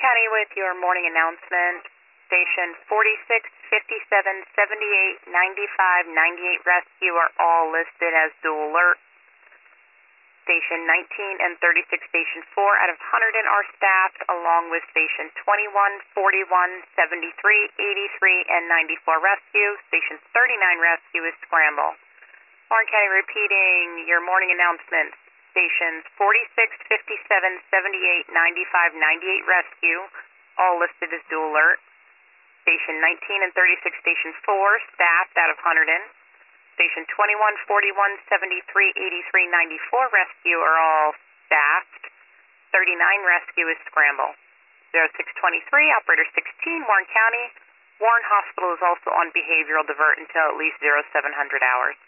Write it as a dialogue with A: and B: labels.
A: County with your morning announcement. Station 46, 57, 78, 95, 98 rescue are all listed as dual alert. Station 19 and 36 Station 4 out of Hunterdon are staffed, along with Station 21, 41, 73, 83, and 94 rescue. Station 39 rescue is scramble. Warren County repeating your morning announcements. Stations 46, 57, 78, 95, 98 rescue, all listed as dual alert. Station 19 and 36 Station 4 staffed out of Hunterdon. Station 21, 41, 73, 83, 94 rescue are all staffed. 39 rescue is scramble. 0623, operator 16, Warren County. Warren Hospital is also on behavioral divert until at least 0700 hours.